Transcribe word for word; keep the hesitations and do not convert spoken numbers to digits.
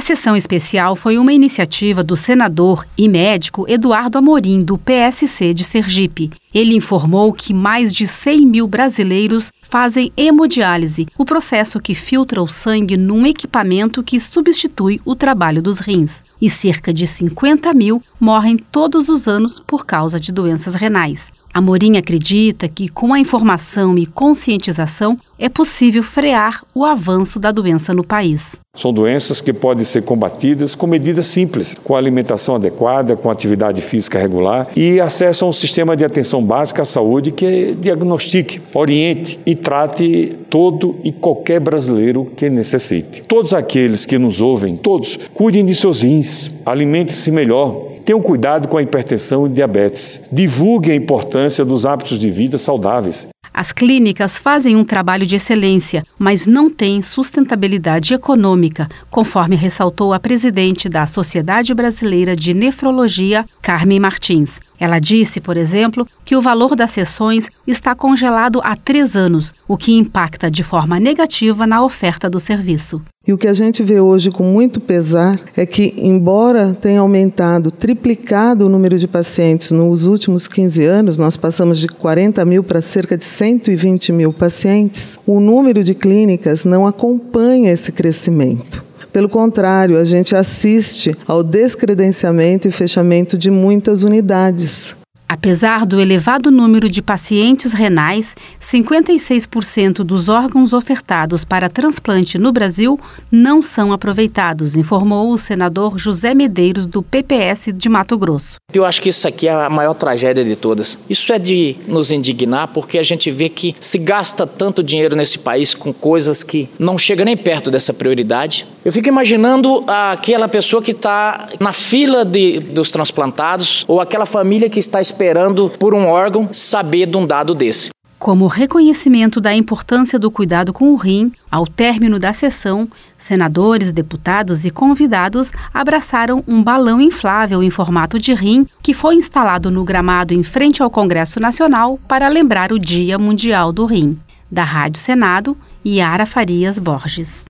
sessão especial foi uma iniciativa do senador e médico Eduardo Amorim, do P S C de Sergipe. Ele informou que mais de cem mil brasileiros fazem hemodiálise, o processo que filtra o sangue num equipamento que substitui o trabalho dos rins. E cerca de cinquenta mil morrem todos os anos por causa de doenças renais. Amorim acredita que, com a informação e conscientização, é possível frear o avanço da doença no país. São doenças que podem ser combatidas com medidas simples, com alimentação adequada, com atividade física regular e acesso a um sistema de atenção básica à saúde que diagnostique, oriente e trate todo e qualquer brasileiro que necessite. Todos aqueles que nos ouvem, todos, cuidem de seus rins, alimentem-se melhor. Tenham cuidado com a hipertensão e diabetes. Divulguem a importância dos hábitos de vida saudáveis. As clínicas fazem um trabalho de excelência, mas não têm sustentabilidade econômica, conforme ressaltou a presidente da Sociedade Brasileira de Nefrologia, Carmen Martins. Ela disse, por exemplo, que o valor das sessões está congelado há três anos, o que impacta de forma negativa na oferta do serviço. E o que a gente vê hoje com muito pesar é que, embora tenha aumentado, triplicado o número de pacientes nos últimos quinze anos, nós passamos de quarenta mil para cerca de cento e vinte mil pacientes, o número de clínicas não acompanha esse crescimento. Pelo contrário, a gente assiste ao descredenciamento e fechamento de muitas unidades. Apesar do elevado número de pacientes renais, cinquenta e seis por cento dos órgãos ofertados para transplante no Brasil não são aproveitados, informou o senador José Medeiros, do P P S de Mato Grosso. Eu acho que isso aqui é a maior tragédia de todas. Isso é de nos indignar, porque a gente vê que se gasta tanto dinheiro nesse país com coisas que não chegam nem perto dessa prioridade. Eu fico imaginando aquela pessoa que está na fila de, dos transplantados ou aquela família que está esperando por um órgão saber de um dado desse. Como reconhecimento da importância do cuidado com o rim, ao término da sessão, senadores, deputados e convidados abraçaram um balão inflável em formato de rim que foi instalado no gramado em frente ao Congresso Nacional para lembrar o Dia Mundial do Rim. Da Rádio Senado, Yara Farias Borges.